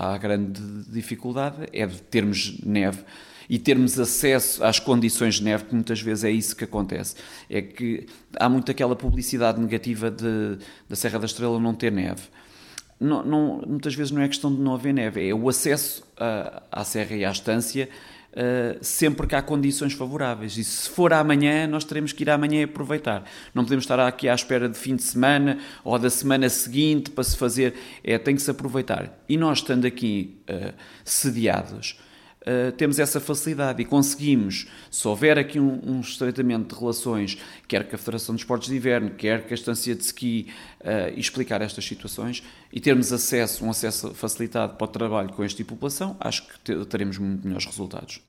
há grande dificuldade é de termos neve e termos acesso às condições de neve, que muitas vezes é isso que acontece. É que há muito aquela publicidade negativa da Serra da Estrela não ter neve. Muitas vezes não é questão de não haver neve, é o acesso à serra e à estância sempre que há condições favoráveis. E se for amanhã, nós teremos que ir amanhã e aproveitar. Não podemos estar aqui à espera de fim de semana ou da semana seguinte para se fazer. Tem que se aproveitar. E nós, estando aqui sediados, temos essa facilidade e conseguimos, se houver aqui um estreitamento de relações, quer com a Federação de Esportes de Inverno, quer com a Estância de Ski, explicar estas situações e termos um acesso facilitado para o trabalho com esta população, acho que teremos muito melhores resultados.